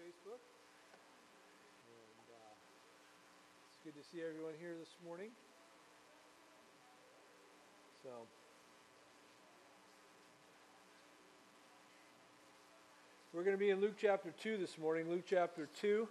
Facebook. And it's good to see everyone here this morning. So, we're going to be in Luke chapter 2 this morning. Luke chapter 2.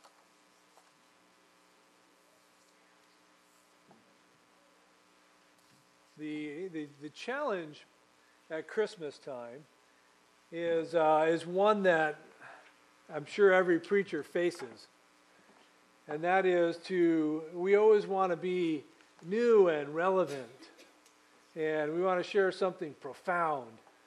The challenge at Christmas time is one that I'm sure every preacher faces. And that is we always want to be new and relevant. And we want to share something profound.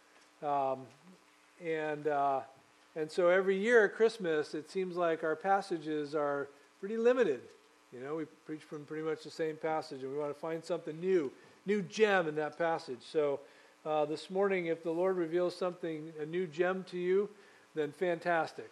And so every year at Christmas, it seems like our passages are pretty limited. You know, we preach from pretty much the same passage, and we want to find something new gem in that passage. So this morning, if the Lord reveals a new gem to you, then fantastic.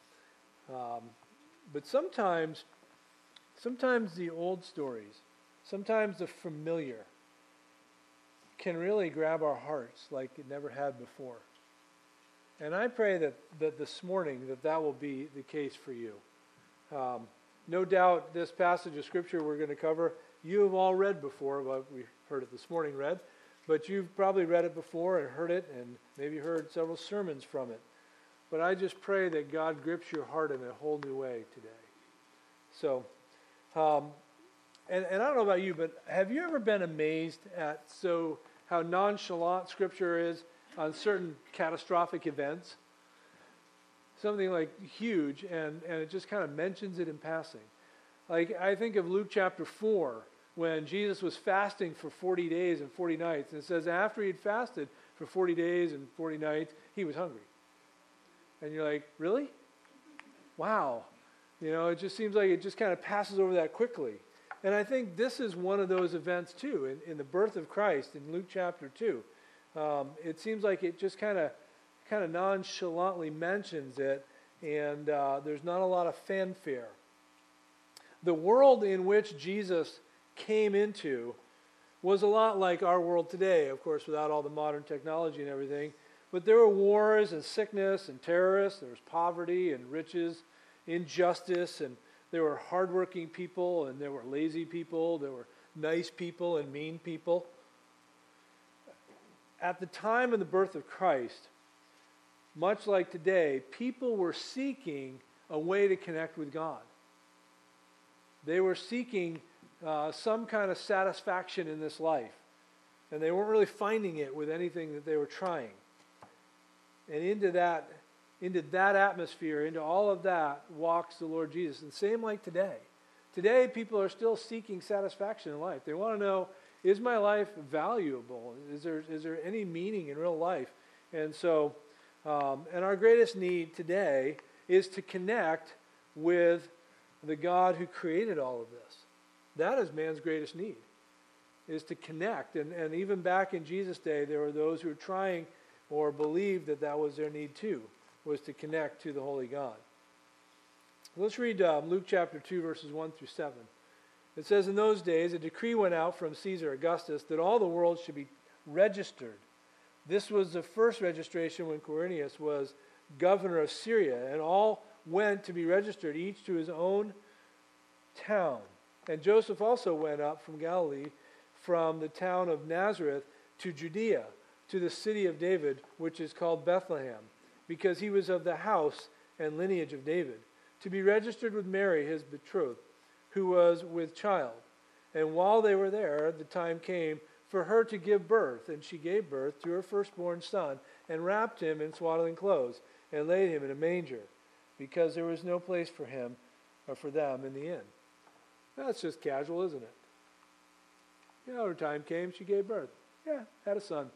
But sometimes the old stories, sometimes the familiar, can really grab our hearts like it never had before. And I pray that this morning that will be the case for you. No doubt this passage of Scripture we're going to cover, you have all read before. Well, we heard it this morning read. But you've probably read it before and heard it and maybe heard several sermons from it. But I just pray that God grips your heart in a whole new way today. So, and I don't know about you, but have you ever been amazed at how nonchalant Scripture is on certain catastrophic events? Something like huge, and it just kind of mentions it in passing. Like I think of Luke chapter 4, when Jesus was fasting for 40 days and 40 nights. And it says after he had fasted for 40 days and 40 nights, he was hungry. And you're like, really? Wow. You know, it just seems like it just kind of passes over that quickly. And I think this is one of those events too, in the birth of Christ in Luke chapter 2. It seems like it just kind of nonchalantly mentions it, and there's not a lot of fanfare. The world in which Jesus came into was a lot like our world today, of course, without all the modern technology and everything. But there were wars and sickness and terrorists. There was poverty and riches, injustice, and there were hardworking people and there were lazy people. There were nice people and mean people. At the time of the birth of Christ, much like today, people were seeking a way to connect with God. They were seeking some kind of satisfaction in this life. And they weren't really finding it with anything that they were trying. And into that atmosphere, into all of that, walks the Lord Jesus. And same like today. Today, people are still seeking satisfaction in life. They want to know, is my life valuable? Is there any meaning in real life? And so, and our greatest need today is to connect with the God who created all of this. That is man's greatest need, is to connect. And even back in Jesus' day, there were those who were trying or believed that was their need too, was to connect to the Holy God. Let's read Luke chapter 2, verses 1 through 7. It says, in those days, a decree went out from Caesar Augustus that all the world should be registered. This was the first registration when Quirinius was governor of Syria, and all went to be registered, each to his own town. And Joseph also went up from Galilee, from the town of Nazareth to Judea, to the city of David, which is called Bethlehem, because he was of the house and lineage of David, to be registered with Mary, his betrothed, who was with child. And while they were there, the time came for her to give birth, and she gave birth to her firstborn son, and wrapped him in swaddling clothes, and laid him in a manger, because there was no place for him or for them in the inn. That's just casual, isn't it? You know, her time came, she gave birth. Yeah, had a son.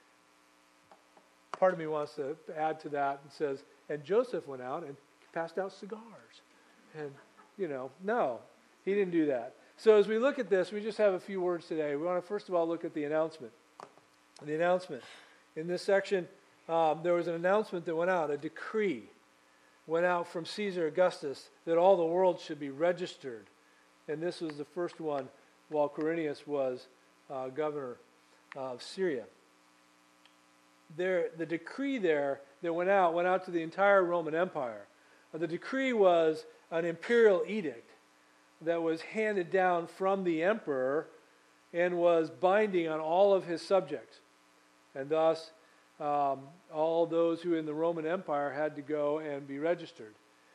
Part of me wants to add to that and says, and Joseph went out and passed out cigars. And, no, he didn't do that. So as we look at this, we just have a few words today. We want to first of all look at the announcement. The announcement. In this section, there was an announcement that went out, a decree went out from Caesar Augustus that all the world should be registered. And this was the first one while Quirinius was governor of Syria. The decree there that went out to the entire Roman Empire. The decree was an imperial edict that was handed down from the emperor and was binding on all of his subjects. And thus, all those who in the Roman Empire had to go and be registered.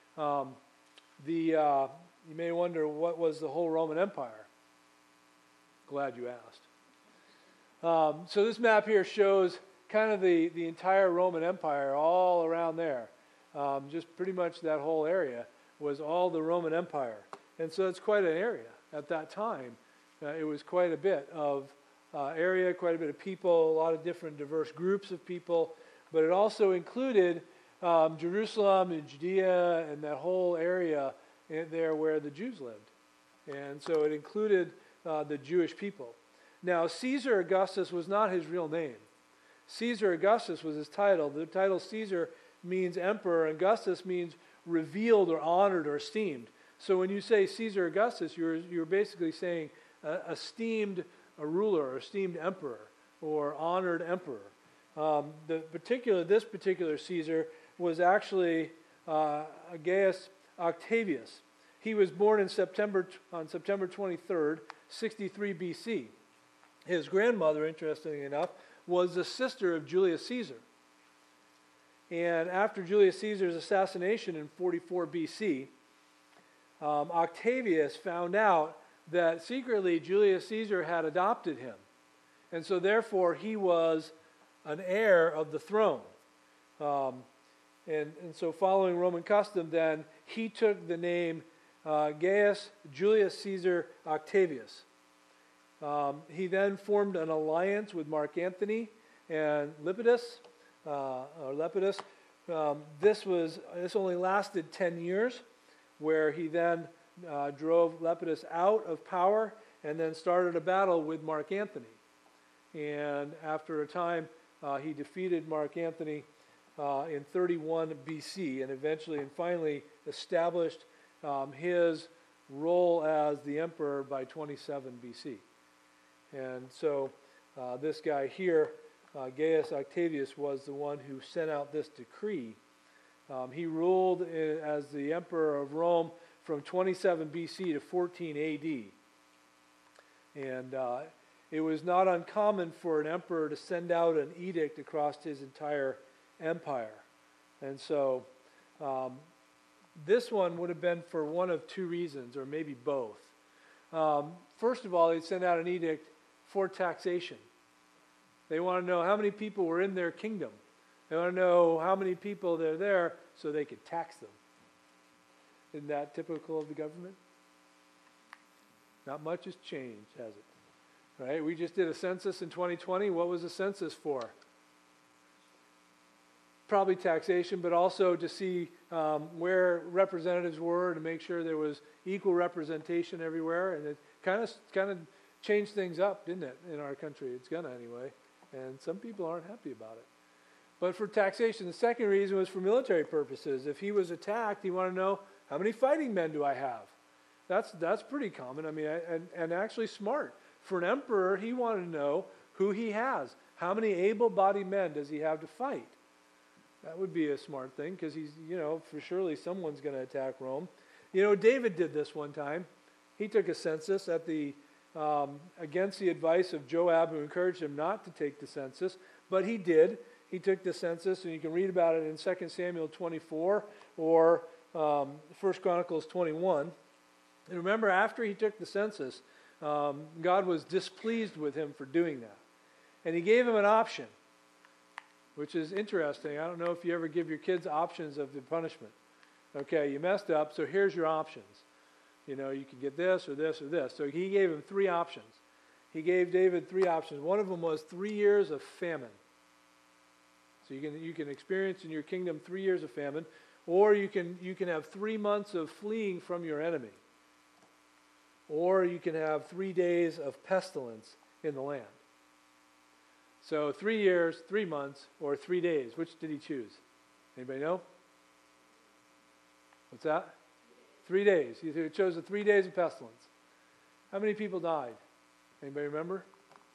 You may wonder, what was the whole Roman Empire? Glad you asked. So this map here shows kind of the entire Roman Empire all around there. Just pretty much that whole area was all the Roman Empire. And so it's quite an area at that time. It was quite a bit of area, quite a bit of people, a lot of different diverse groups of people. But it also included Jerusalem and Judea and that whole area there where the Jews lived. And so it included the Jewish people. Now, Caesar Augustus was not his real name. Caesar Augustus was his title. The title Caesar means emperor, and Augustus means revealed or honored or esteemed. So when you say Caesar Augustus, you're basically saying esteemed ruler, or esteemed emperor, or honored emperor. This particular Caesar was actually Gaius Octavius. He was born on September 23rd, 63 BC. His grandmother, interestingly enough, was the sister of Julius Caesar. And after Julius Caesar's assassination in 44 BC, Octavius found out that secretly Julius Caesar had adopted him. And so therefore he was an heir of the throne. And so following Roman custom then, he took the name Gaius Julius Caesar Octavius. He then formed an alliance with Mark Antony and Lepidus. This only lasted 10 years, where he then drove Lepidus out of power and then started a battle with Mark Antony. And after a time, he defeated Mark Antony in 31 BC and eventually and finally established his role as the emperor by 27 BC. And so this guy here, Gaius Octavius, was the one who sent out this decree. He ruled as the emperor of Rome from 27 BC to 14 AD. And it was not uncommon for an emperor to send out an edict across his entire empire. And so this one would have been for one of two reasons, or maybe both. First of all, they'd send out an edict for taxation. They want to know how many people were in their kingdom. They want to know how many people they're there so they could tax them. Isn't that typical of the government? Not much has changed, has it? Right? We just did a census in 2020. What was the census for? Probably taxation, but also to see where representatives were, to make sure there was equal representation everywhere. And it kind of changed things up, didn't it, in our country? It's going to anyway. And some people aren't happy about it. But for taxation, the second reason was for military purposes. If he was attacked, he wanted to know, how many fighting men do I have? That's pretty common. I mean, and actually smart. For an emperor, he wanted to know who he has. How many able-bodied men does he have to fight? That would be a smart thing, because he's, for surely someone's going to attack Rome. David did this one time. He took a census at against the advice of Joab, who encouraged him not to take the census, but he did. He took the census, and you can read about it in 2 Samuel 24 or 1 Chronicles 21. And remember, after he took the census, God was displeased with him for doing that. And he gave him an option, which is interesting. I don't know if you ever give your kids options of the punishment. Okay, you messed up, so here's your options. You can get this or this or this. So he gave him 3 options. He gave David 3 options. One of them was 3 years of famine. So you can experience in your kingdom 3 years of famine, or you can have 3 months of fleeing from your enemy, or you can have 3 days of pestilence in the land. So 3 years, 3 months, or 3 days. Which did he choose? Anybody know? What's that? 3 days. He chose the 3 days of pestilence. How many people died? Anybody remember?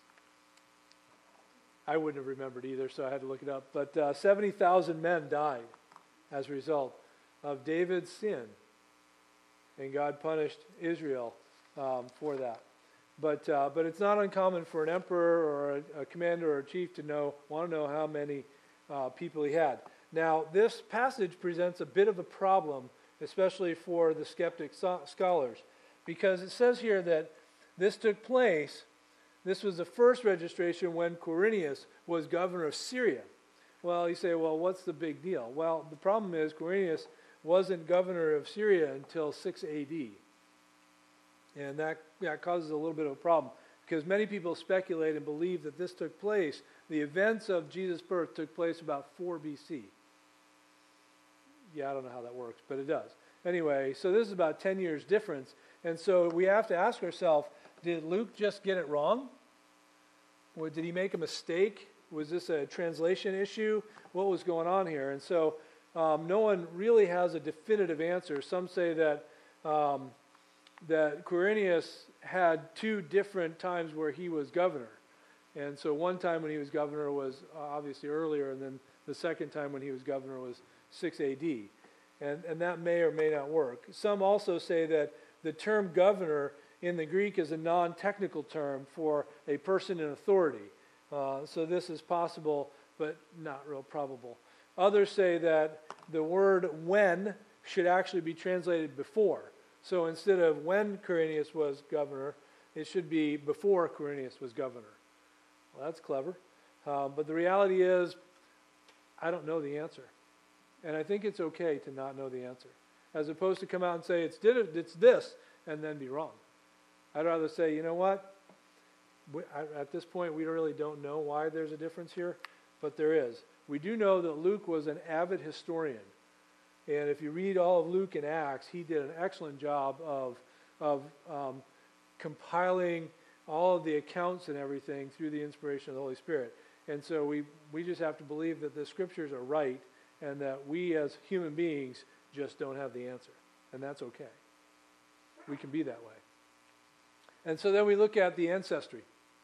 I wouldn't have remembered either, so I had to look it up. But 70,000 men died as a result of David's sin. And God punished Israel for that. But it's not uncommon for an emperor or a commander or a chief to want to know how many people he had. Now, this passage presents a bit of a problem, especially for the skeptic scholars, because it says here that this took place. This was the first registration when Quirinius was governor of Syria. Well, you say, well, what's the big deal? Well, the problem is Quirinius wasn't governor of Syria until 6 A.D. And that causes a little bit of a problem, because many people speculate and believe that this took place, the events of Jesus' birth took place about 4 B.C. Yeah, I don't know how that works, but it does. Anyway, so this is about 10 years difference. And so we have to ask ourselves, did Luke just get it wrong? Or did he make a mistake? Was this a translation issue? What was going on here? And so no one really has a definitive answer. Some say that Quirinius had 2 different times where he was governor. And so one time when he was governor was obviously earlier, and then the second time when he was governor was 6 A.D. And that may or may not work. Some also say that the term governor in the Greek is a non-technical term for a person in authority. So this is possible, but not real probable. Others say that the word when should actually be translated before. So instead of when Quirinius was governor, it should be before Quirinius was governor. Well, that's clever. But the reality is, I don't know the answer. And I think it's okay to not know the answer, as opposed to come out and say, it's this, and then be wrong. I'd rather say, you know what? At this point, we really don't know why there's a difference here, but there is. We do know that Luke was an avid historian. And if you read all of Luke and Acts, he did an excellent job of compiling all of the accounts and everything through the inspiration of the Holy Spirit. And so we just have to believe that the scriptures are right, and that we as human beings just don't have the answer. And that's okay. We can be that way. And so then we look at the ancestry.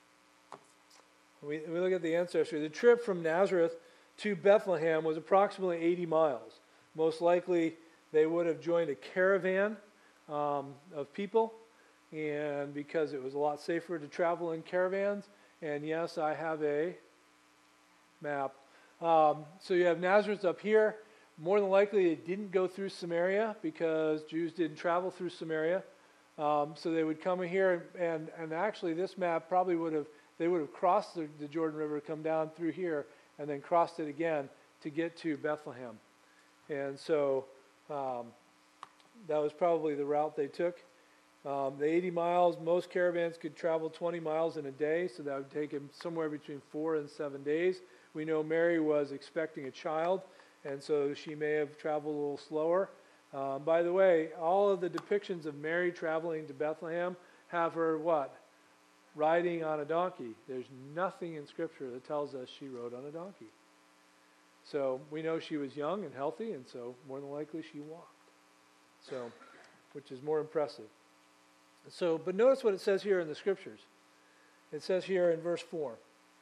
We look at the ancestry. The trip from Nazareth to Bethlehem was approximately 80 miles. Most likely they would have joined a caravan of people, and because it was a lot safer to travel in caravans. And yes, I have a map. So you have Nazareth up here. More than likely it didn't go through Samaria, because Jews didn't travel through Samaria. So they would come here, and actually this map probably they would have crossed the Jordan River, come down through here, and then crossed it again to get to Bethlehem. And so that was probably the route they took. The 80 miles, most caravans could travel 20 miles in a day, so that would take them somewhere between 4 and 7 days. We know Mary was expecting a child, and so she may have traveled a little slower. By the way, all of the depictions of Mary traveling to Bethlehem have her what? Riding on a donkey. There's nothing in Scripture that tells us she rode on a donkey. So we know she was young and healthy, and so more than likely she walked. So, which is more impressive. So, but notice what it says here in the Scriptures. It says here in verse 4.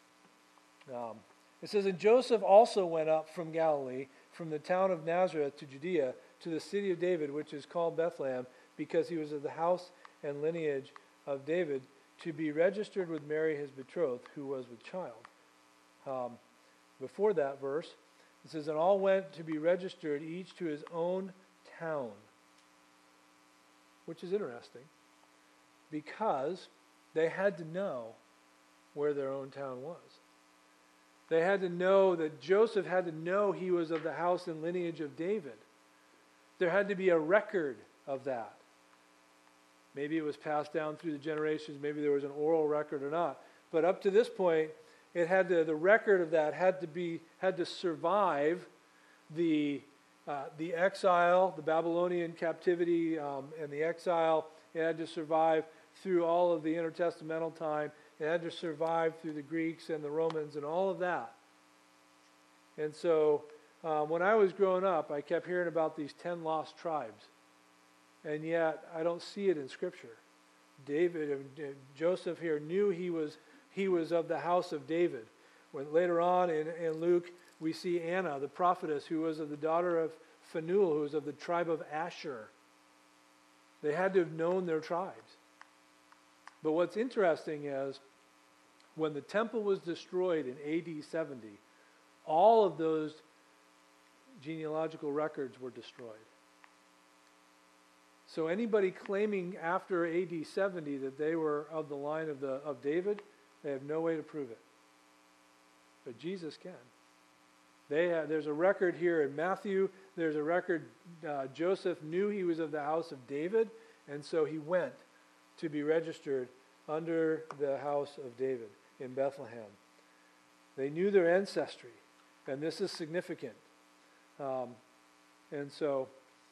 It says, and Joseph also went up from Galilee, from the town of Nazareth to Judea, to the city of David, which is called Bethlehem, because he was of the house and lineage of David, to be registered with Mary his betrothed, who was with child. Before that verse, it says, and all went to be registered, each to his own town. Which is interesting, because they had to know where their own town was. They had to know that Joseph had to know he was of the house and lineage of David. There had to be a record of that. Maybe it was passed down through the generations. Maybe there was an oral record or not. But up to this point, the record of that had to survive the exile, the Babylonian captivity, and the exile. It had to survive through all of the intertestamental time. It had to survive through the Greeks and the Romans and all of that. And so when I was growing up, I kept hearing about these 10 lost tribes. And yet I don't see it in Scripture. Joseph here knew he was of the house of David. When later on in Luke, We see Anna, the prophetess, who was of the daughter of Phanuel, who was of the tribe of Asher. They had to have known their tribes. But what's interesting is, when the temple was destroyed in AD 70, all of those genealogical records were destroyed. So anybody claiming after AD 70 that they were of the line of David, they have no way to prove it. But Jesus can. There's a record here in Matthew. There's a record, Joseph knew he was of the house of David, and so he went to be registered under the house of David in Bethlehem. They knew their ancestry, and this is significant. So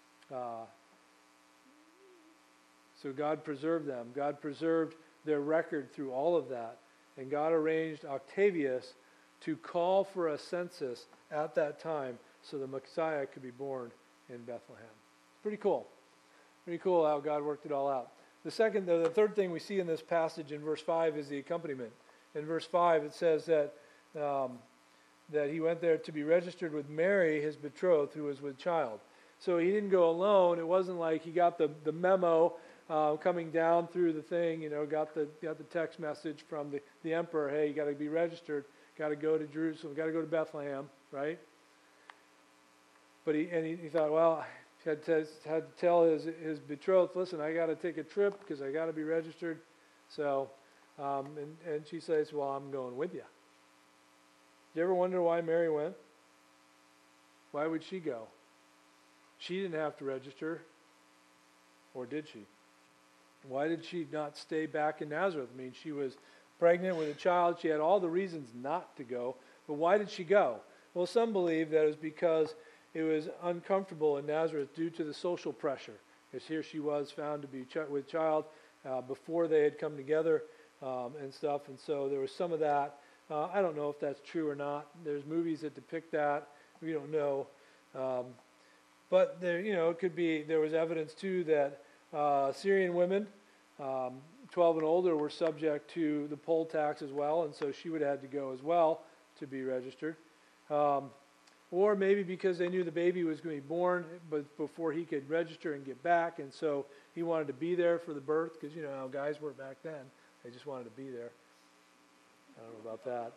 God preserved them. God preserved their record through all of that. And God arranged Octavius to call for a census at that time so the Messiah could be born in Bethlehem. Pretty cool. Pretty cool how God worked it all out. The third thing we see in this passage in verse 5 is the accompaniment. In verse 5 it says that he went there to be registered with Mary, his betrothed, who was with child. So he didn't go alone. It wasn't like he got the memo coming down through the thing, got the text message from the emperor, hey, you got to be registered, got to go to Jerusalem, got to go to Bethlehem, right? But he thought, well, he had to tell his betrothed, listen, I got to take a trip because I got to be registered. So, and she says, well, I'm going with you. Do you ever wonder why Mary went? Why would she go? She didn't have to register, or did she? Why did she not stay back in Nazareth? I mean, she was pregnant with a child. She had all the reasons not to go. But why did she go? Well, some believe that it was because it was uncomfortable in Nazareth due to the social pressure. Because here she was found to be with child before they had come together and stuff. And so there was some of that. I don't know if that's true or not. There's movies that depict that. We don't know. But there, it could be, there was evidence too that Syrian women, 12 and older, were subject to the poll tax as well, and so she would have had to go as well to be registered. Or maybe because they knew the baby was going to be born, but before he could register and get back, and so he wanted to be there for the birth, because you know how guys were back then. They just wanted to be there. I don't know about that.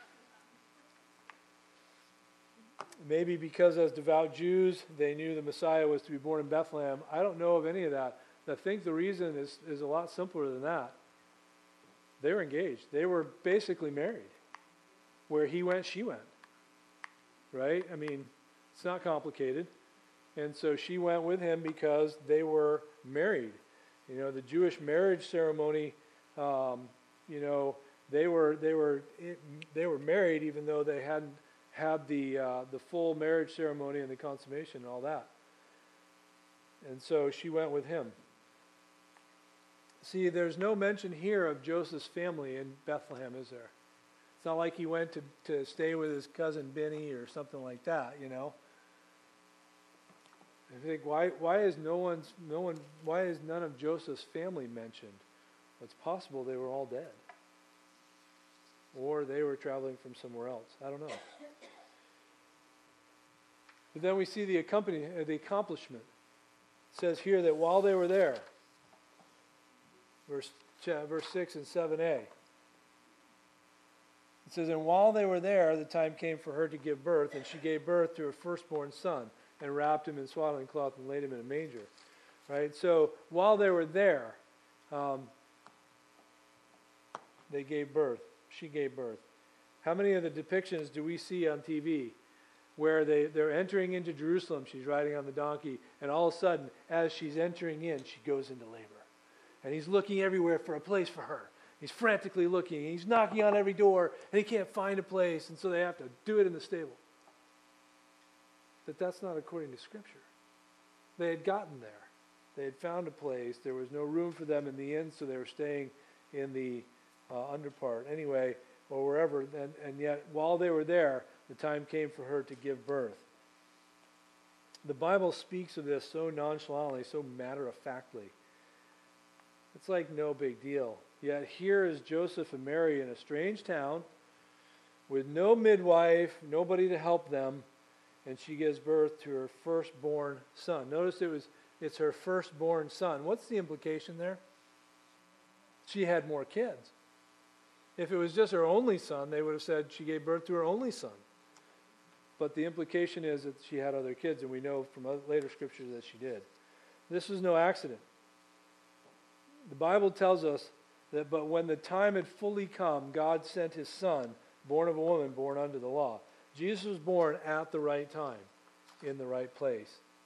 Maybe because as devout Jews, they knew the Messiah was to be born in Bethlehem. I don't know of any of that. I think the reason is a lot simpler than that. They were engaged. They were basically married. Where he went, she went. Right? I mean, it's not complicated. And so she went with him because they were married. The Jewish marriage ceremony, they were married even though they hadn't had the full marriage ceremony and the consummation and all that. And so she went with him. See, there's no mention here of Joseph's family in Bethlehem, is there? It's not like he went to stay with his cousin Benny or something like that, I think why is none of Joseph's family mentioned? Well, it's possible they were all dead. Or they were traveling from somewhere else. I don't know. But then we see the accomplishment. It says here that while they were there, verse 6 and 7a, it says, and while they were there, the time came for her to give birth, and she gave birth to her firstborn son, and wrapped him in swaddling cloth and laid him in a manger. Right? So while they were there, they gave birth. She gave birth. How many of the depictions do we see on TV where they're entering into Jerusalem, she's riding on the donkey, and all of a sudden, as she's entering in, she goes into labor. And he's looking everywhere for a place for her. He's frantically looking. He's knocking on every door, and he can't find a place, and so they have to do it in the stable. But that's not according to Scripture. They had gotten there. They had found a place. There was no room for them in the inn, so they were staying in the underpart. Anyway, or wherever. And yet, while they were there, the time came for her to give birth. The Bible speaks of this so nonchalantly, so matter-of-factly. It's like no big deal. Yet here is Joseph and Mary in a strange town with no midwife, nobody to help them, and she gives birth to her firstborn son. Notice it's her firstborn son. What's the implication there? She had more kids. If it was just her only son, they would have said she gave birth to her only son. But the implication is that she had other kids, and we know from later scriptures that she did. This was no accident. The Bible tells us that, but when the time had fully come, God sent his son, born of a woman, born under the law. Jesus was born at the right time, in the right place.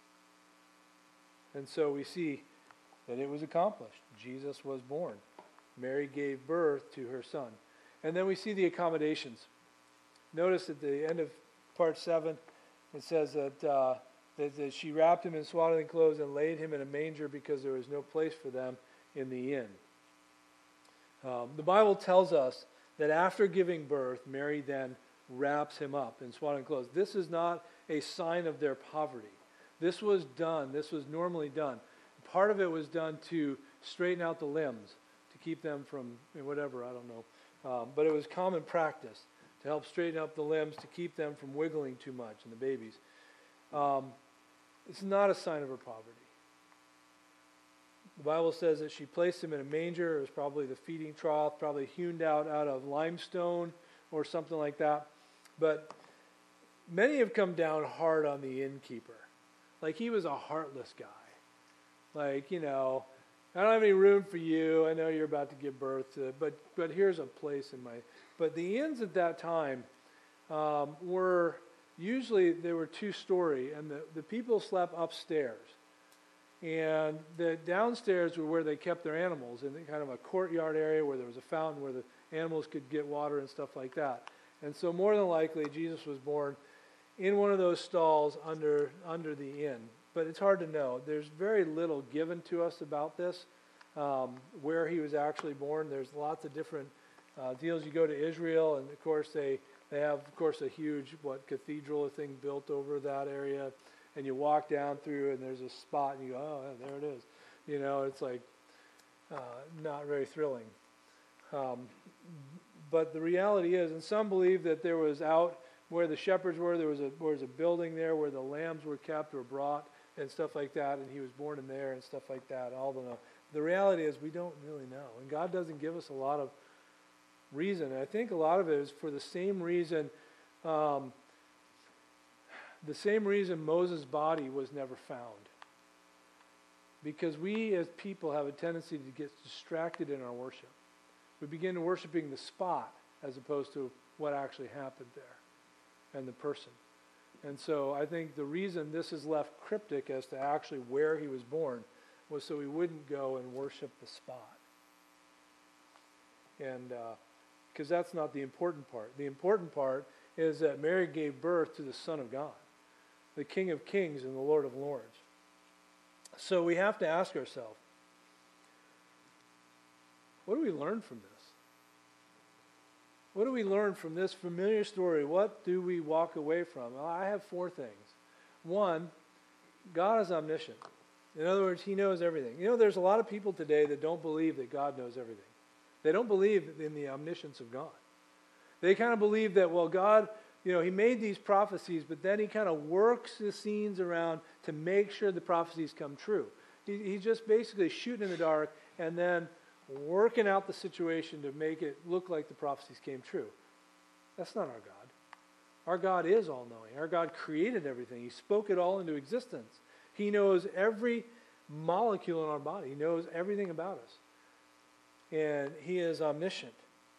And so we see that it was accomplished. Jesus was born. Mary gave birth to her son. And then we see the accommodations. Notice at the end of part 7, it says that she wrapped him in swaddling clothes and laid him in a manger because there was no place for them in the inn. The Bible tells us that after giving birth, Mary then wraps him up in swaddling clothes. This is not a sign of their poverty. This was done. This was normally done. Part of it was done to straighten out the limbs, to keep them from whatever, I don't know. But it was common practice to help straighten up the limbs, to keep them from wiggling too much in the babies. It's not a sign of her poverty. The Bible says that she placed him in a manger. It was probably the feeding trough, probably hewn out of limestone or something like that. But many have come down hard on the innkeeper. Like he was a heartless guy. Like, I don't have any room for you. I know you're about to give birth to it, but here's a place in my... But the inns at that time were... Usually they were two-story, and the people slept upstairs. And the downstairs were where they kept their animals, in kind of a courtyard area where there was a fountain where the animals could get water and stuff like that. And so more than likely, Jesus was born in one of those stalls under the inn. But it's hard to know. There's very little given to us about this, where he was actually born. There's lots of different deals. You go to Israel, and of course they have, of course, a huge cathedral thing built over that area. And you walk down through, and there's a spot, and you go, oh, yeah, there it is. It's like not very thrilling. But the reality is, and some believe that there was out where the shepherds were, there was a building there where the lambs were kept or brought and stuff like that, and he was born in there and stuff like that. The reality is we don't really know. And God doesn't give us a lot of reason. And I think a lot of it is for the same reason Moses' body was never found. Because we as people have a tendency to get distracted in our worship. We begin worshiping the spot as opposed to what actually happened there and the person. And so I think the reason this is left cryptic as to actually where he was born was so we wouldn't go and worship the spot. And because that's not the important part. The important part is that Mary gave birth to the Son of God, the King of Kings and the Lord of Lords. So we have to ask ourselves, what do we learn from this? What do we learn from this familiar story? What do we walk away from? Well, I have 4 things. 1, God is omniscient. In other words, he knows everything. There's a lot of people today that don't believe that God knows everything. They don't believe in the omniscience of God. They kind of believe that, well, God, he made these prophecies, but then he kind of works the scenes around to make sure the prophecies come true. He's just basically shooting in the dark and then working out the situation to make it look like the prophecies came true. That's not our God. Our God is all-knowing. Our God created everything. He spoke it all into existence. He knows every molecule in our body. He knows everything about us. And he is omniscient.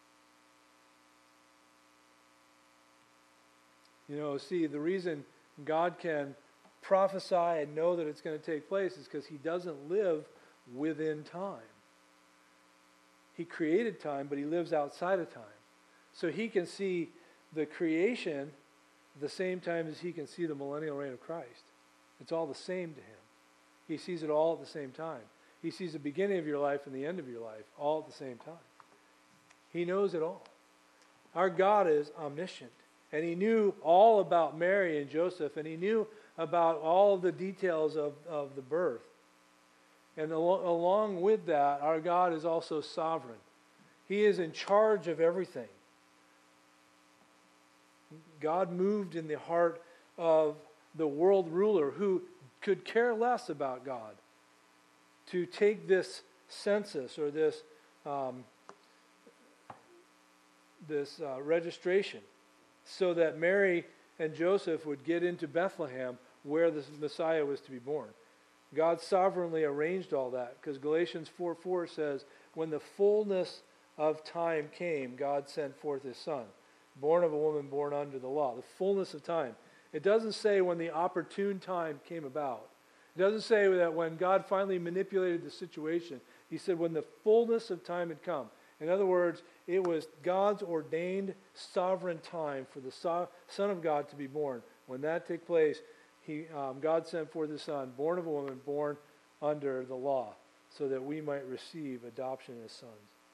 See, the reason God can prophesy and know that it's going to take place is because he doesn't live within time. He created time, but he lives outside of time. So he can see the creation at the same time as he can see the millennial reign of Christ. It's all the same to him. He sees it all at the same time. He sees the beginning of your life and the end of your life all at the same time. He knows it all. Our God is omniscient. And he knew all about Mary and Joseph, and he knew about all the details of the birth. And along with that, our God is also sovereign. He is in charge of everything. God moved in the heart of the world ruler who could care less about God to take this census or this registration so that Mary and Joseph would get into Bethlehem where the Messiah was to be born. God sovereignly arranged all that because Galatians 4:4 says, when the fullness of time came, God sent forth his Son, born of a woman born under the law. The fullness of time. It doesn't say when the opportune time came about. It doesn't say that when God finally manipulated the situation. He said when the fullness of time had come. In other words, it was God's ordained sovereign time for the Son of God to be born. When that took place, God sent forth his Son, born of a woman, born under the law, so that we might receive adoption as sons.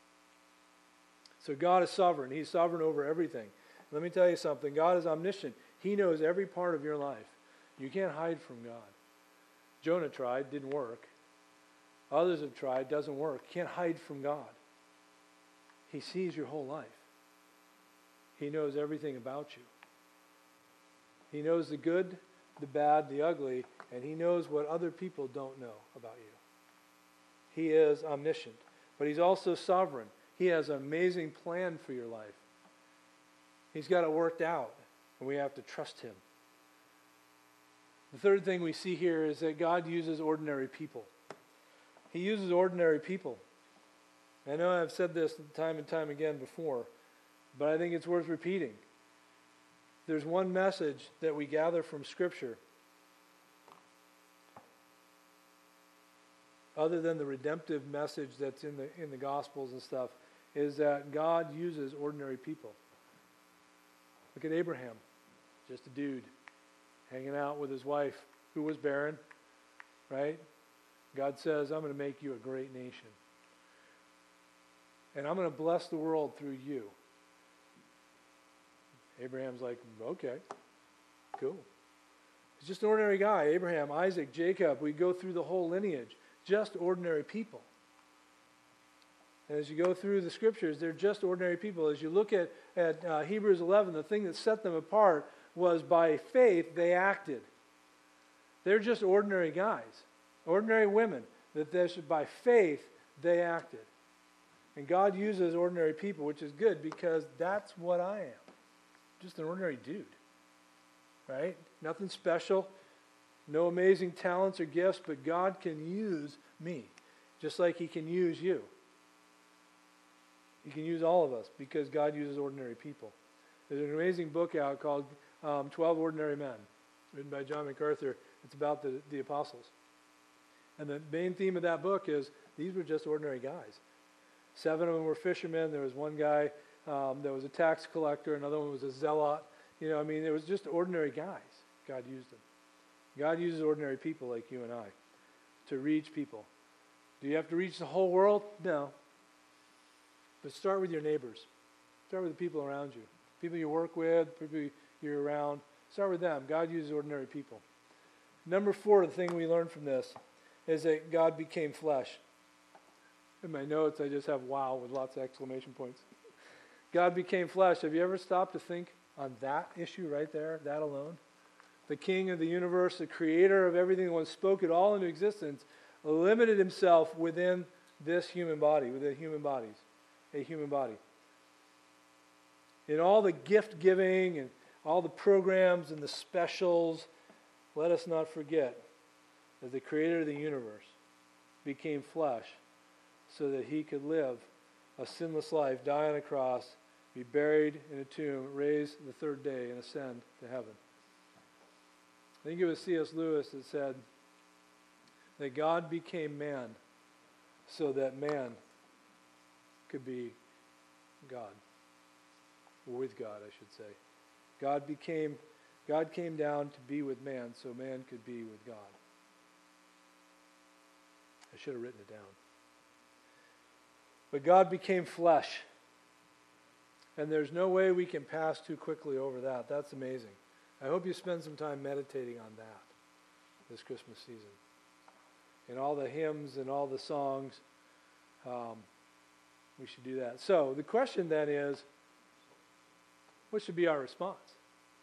So God is sovereign. He's sovereign over everything. Let me tell you something. God is omniscient. He knows every part of your life. You can't hide from God. Jonah tried, didn't work. Others have tried, doesn't work. You can't hide from God. He sees your whole life. He knows everything about you. He knows the good, the bad, the ugly, and he knows what other people don't know about you. He is omniscient, but he's also sovereign. He has an amazing plan for your life. He's got it worked out, and we have to trust him. The third thing we see here is that God uses ordinary people. He uses ordinary people. I know I've said this time and time again before, but I think it's worth repeating. There's one message that we gather from Scripture, other than the redemptive message that's in the Gospels and stuff, is that God uses ordinary people. Look at Abraham, just a dude hanging out with his wife who was barren, right? God says, I'm going to make you a great nation. And I'm going to bless the world through you. Abraham's like, okay, cool. He's just an ordinary guy. Abraham, Isaac, Jacob, we go through the whole lineage. Just ordinary people. And as you go through the scriptures, they're just ordinary people. As you look at Hebrews 11, the thing that set them apart was by faith they acted. They're just ordinary guys, ordinary women, that by faith they acted. And God uses ordinary people, which is good because that's what I am. Just an ordinary dude, right? Nothing special, no amazing talents or gifts, but God can use me just like he can use you. He can use all of us because God uses ordinary people. There's an amazing book out called 12 Ordinary Men, written by John MacArthur. It's about the apostles. And the main theme of that book is these were just ordinary guys. 7 of them were fishermen. There was one guy that was a tax collector. Another one was a zealot. It was just ordinary guys. God used them. God uses ordinary people like you and I to reach people. Do you have to reach the whole world? No. But start with your neighbors. Start with the people around you. People you work with, people you're around. Start with them. God uses ordinary people. Number 4, the thing we learned from this is that God became flesh. In my notes, I just have wow with lots of exclamation points. God became flesh. Have you ever stopped to think on that issue right there, that alone? The King of the universe, the creator of everything, the one who spoke it all into existence, limited himself within this human body, within human bodies, a human body. In all the gift giving and all the programs and the specials, let us not forget that the creator of the universe became flesh so that he could live a sinless life, die on a cross, be buried in a tomb, raised the third day, and ascend to heaven. I think it was C.S. Lewis that said that God became man so that man could be God. Or with God, I should say. God came down to be with man so man could be with God. I should have written it down. But God became flesh. And there's no way we can pass too quickly over that. That's amazing. I hope you spend some time meditating on that this Christmas season. In all the hymns and all the songs, we should do that. So the question then is, what should be our response?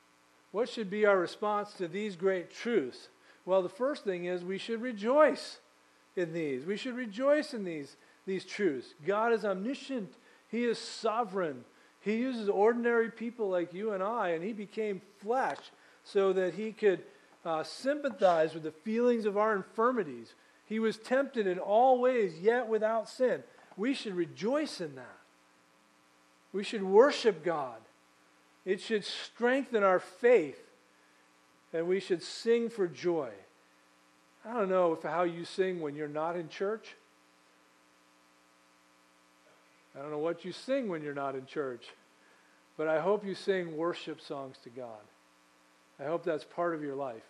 What should be our response to these great truths? Well, the first thing is we should rejoice in these. We should rejoice in these truths. God is omniscient. He is sovereign. He uses ordinary people like you and I, and he became flesh so that he could sympathize with the feelings of our infirmities. He was tempted in all ways, yet without sin. We should rejoice in that. We should worship God. It should strengthen our faith, and we should sing for joy. I don't know how you sing when you're not in church. I don't know what you sing when you're not in church, but I hope you sing worship songs to God. I hope that's part of your life.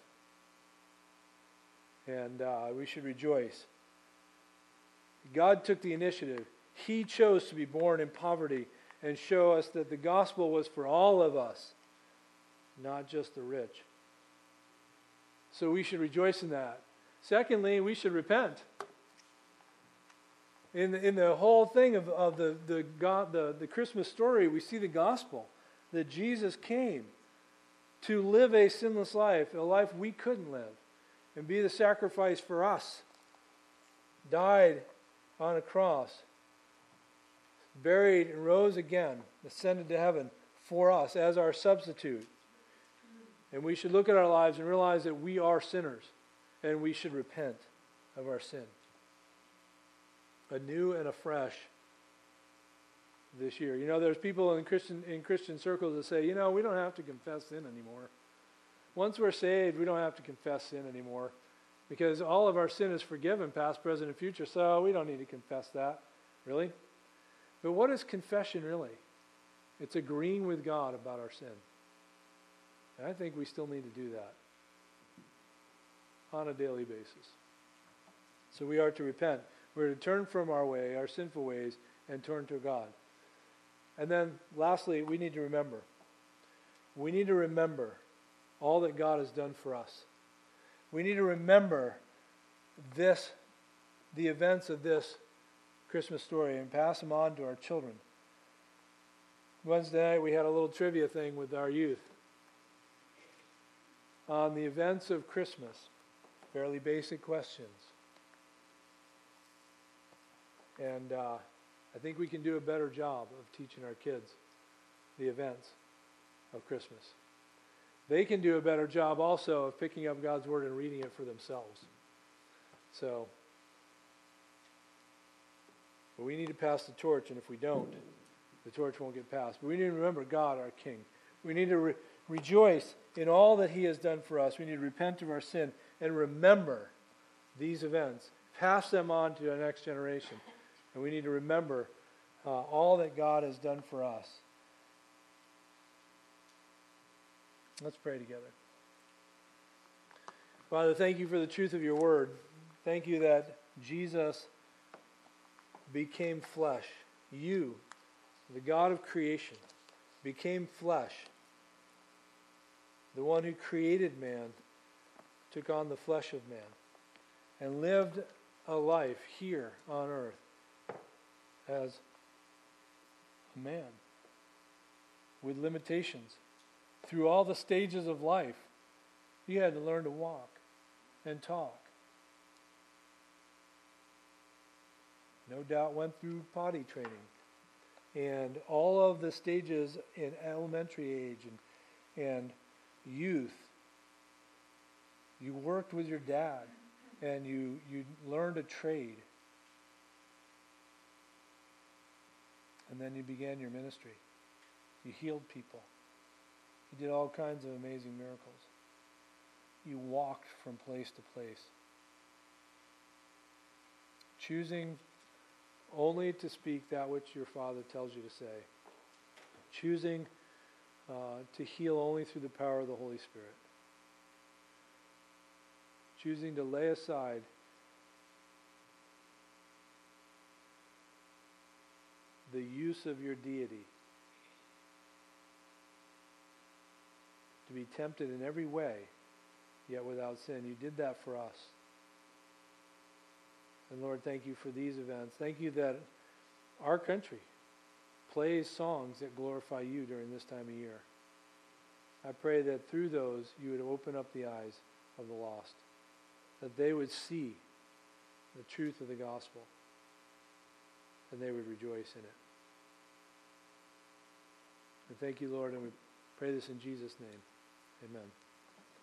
And we should rejoice. God took the initiative. He chose to be born in poverty and show us that the gospel was for all of us, not just the rich. So we should rejoice in that. Secondly, we should repent. In the whole thing of the Christmas story, we see the gospel, that Jesus came to live a sinless life, a life we couldn't live, and be the sacrifice for us. Died on a cross, buried and rose again, ascended to heaven for us as our substitute. And we should look at our lives and realize that we are sinners, and we should repent of our sin. Anew and afresh this year. You know, there's people in Christian circles that say, we don't have to confess sin anymore. Once we're saved, we don't have to confess sin anymore because all of our sin is forgiven, past, present, and future, so we don't need to confess that. Really? But what is confession really? It's agreeing with God about our sin. And I think we still need to do that on a daily basis. So we are to repent. We're to turn from our way, our sinful ways, and turn to God. And then, lastly, we need to remember. We need to remember all that God has done for us. We need to remember the events of this Christmas story and pass them on to our children. Wednesday night we had a little trivia thing with our youth on the events of Christmas. Fairly basic questions. And I think we can do a better job of teaching our kids the events of Christmas. They can do a better job also of picking up God's Word and reading it for themselves. So, but we need to pass the torch, and if we don't, the torch won't get passed. But we need to remember God, our King. We need to rejoice in all that He has done for us. We need to repent of our sin and remember these events. Pass them on to the next generation. And we need to remember all that God has done for us. Let's pray together. Father, thank you for the truth of your word. Thank you that Jesus became flesh. You, the God of creation, became flesh. The one who created man took on the flesh of man and lived a life here on earth as a man with limitations. Through all the stages of life, he had to learn to walk and talk. No doubt went through potty training and all of the stages in elementary age and youth. You worked with your dad and you learned a trade. And then you began your ministry. You healed people. You did all kinds of amazing miracles. You walked from place to place, choosing only to speak that which your Father tells you to say, choosing to heal only through the power of the Holy Spirit, choosing to lay aside the use of your deity, to be tempted in every way, yet without sin. You did that for us. And Lord, thank you for these events. Thank you that our country plays songs that glorify you during this time of year. I pray that through those you would open up the eyes of the lost, that they would see the truth of the gospel, and they would rejoice in it. And thank you, Lord, and we pray this in Jesus' name. Amen.